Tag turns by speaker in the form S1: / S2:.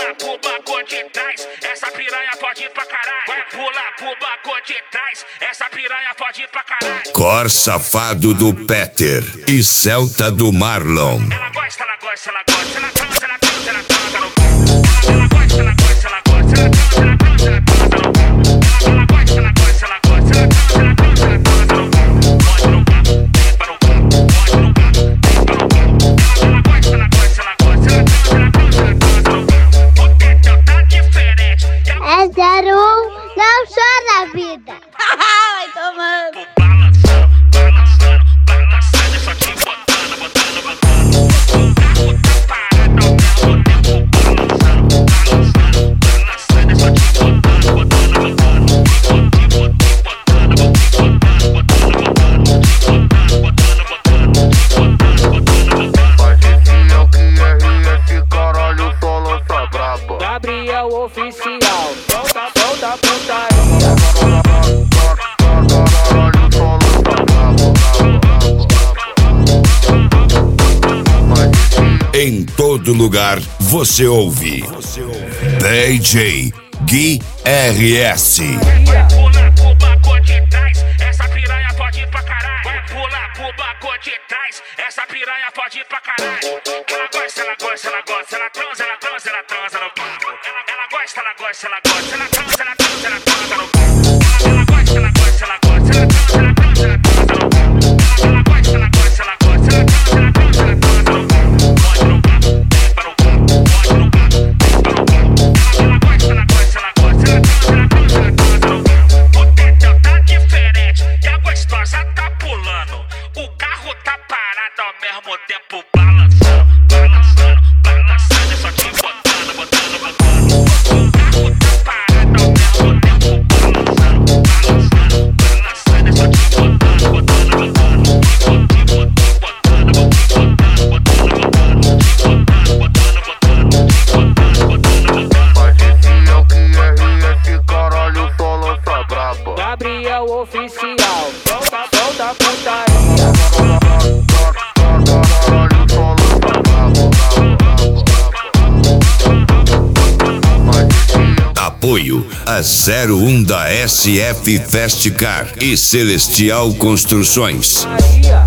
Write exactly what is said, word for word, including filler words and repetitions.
S1: pular pro banco de trás, essa piranha pode ir pra caralho. Vai pular pro banco de trás, essa piranha pode ir pra caralho.
S2: Cor Safado do Peter e Celta do Marlon.
S1: Ela gosta, ela gosta, ela gosta, ela transa, ela transa, ela transa no cu. Ela gosta, ela gosta, ela gosta, ela transa, ela transa, ela transa no cu. Ela gosta, ela gosta, ela gosta, ela transa, ela transa, ela transa no cu. Pode no cu, limpa no cu, pode no cu, limpa no cu. Ela gosta, ela gosta, ela gosta, ela transa, ela transa, ela transa no cu. O Teteu tá diferente.
S3: É zero um, não chora a vida.
S4: Vai tomando.
S1: Balançando, balançando, balançando, só te botando, botando, botando. O carro tá parado ao mesmo tempo. Balançando, balançando, balançando, só te botando, botando, botando. Te botando, botando, botando, botando, botando. Te botando, botando, botando, botando, botando.
S5: Mas esse é o que é esse caralho só lança braba.
S6: Gabriel Oficial, solta, solta a putaria.
S2: Em todo lugar você ouve D J Gui R S.
S1: Vai pular pro banco de trás, essa piranha pode ir pra caralho. Vai pular pro banco de trás, essa piranha pode ir pra caralho. Ela gosta, ela gosta, ela gosta, ela transa, ela transa, ela transa no cu. Ela, ela gosta, ela gosta, ela gosta, ela transa, ela transa, ela transa no cu. Ela gosta, ela gosta, ela gosta, ela transa, ela transa, ela transa no cu. Ela gosta, ela gosta, ela gosta, ela transa, ela transa, ela transa no cu. Pode no cu, limpa no cu, pode no cu, limpa no cu. Ela gosta, ela gosta, ela gosta, ela transa, ela transa, ela transa no cu. O Teteu tá diferente e a gostosa tá pulando. O carro tá parado ao mesmo tempo, balançando, balançando, balançando, só te botando, botando, botando. O carro tá parado ao mesmo tempo, balançando, balançando, balançando, só te botando, botando, botando. Te botando, botando, botando, botando, botando. Te botando, botando, botando, botando, botando, botando.
S5: Mas esse é o que é esse caralho só lança braba.
S6: Gabriel Oficial, solta, solta a putaria.
S5: Caralho só lança braba. Mas esse é
S2: Apoio a zero um da S F Festcar e Celestial Construções.
S6: Maria.